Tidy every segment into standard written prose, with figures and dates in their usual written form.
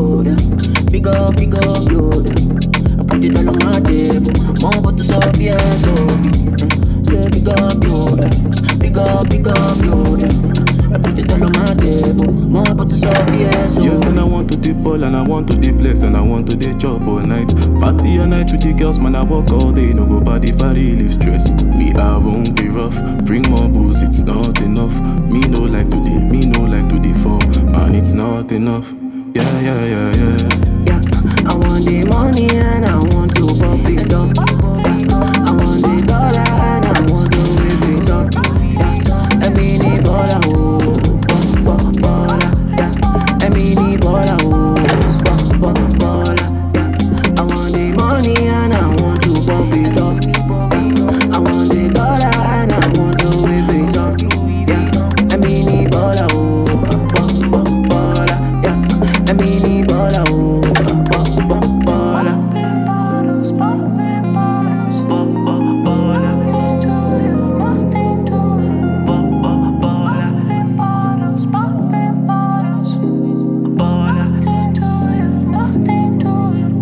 yo, yeah. Big up, yo, yeah. I put it all on my table. More but to solve, yeah, so say big up, yo, yeah. Big up, yo, yeah. I put it all on my table. More but to solve, yeah, so yes, and I want to dip ball and I want to dip flex and I want to dip chop all night. Party all night with the girls, man, I walk all day. No go body if I relieve stress. Me, I won't be rough. Bring more booze, it's not enough. Me no like to the fall. And it's not enough. Yeah. yeah. I want the money and I want to pop it up. Yeah. I want the dollar and I want to whip it up. Yeah. A mini baller, oh, baller. Yeah. A mini baller, oh, baller. Yeah. I want the money and I want to pop it up. Yeah. I want the dollar and I want to whip it up. Yeah. A mini baller, oh, baller. Yeah. A mini baller, oh.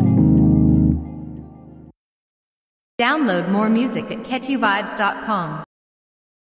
Download more music at catchyvibes.com.